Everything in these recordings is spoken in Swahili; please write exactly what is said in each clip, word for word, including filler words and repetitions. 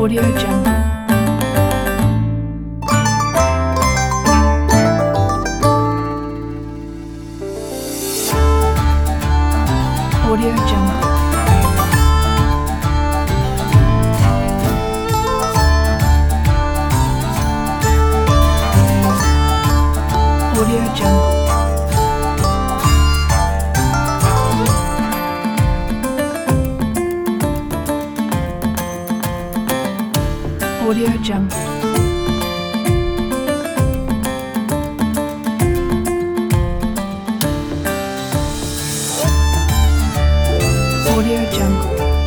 Audio Jungle. Audio Jungle. Audio Jungle. Audio Jungle. Audio Jungle.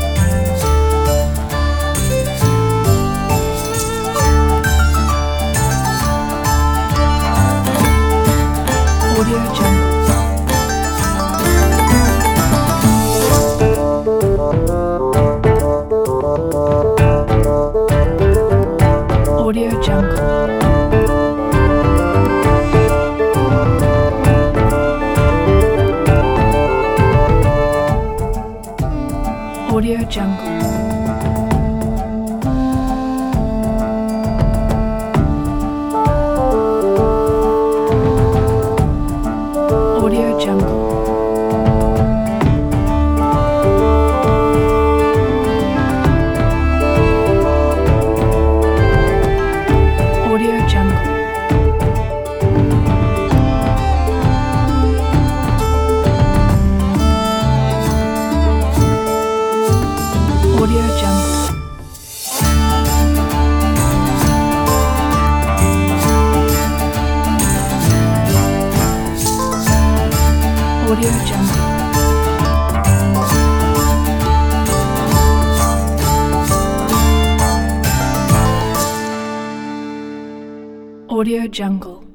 Audio Jungle. Audio Jungle. Audio Jungle. Audio Jungle. Audio Jungle. Audio Jungle. Audio Jungle. Audio Jungle.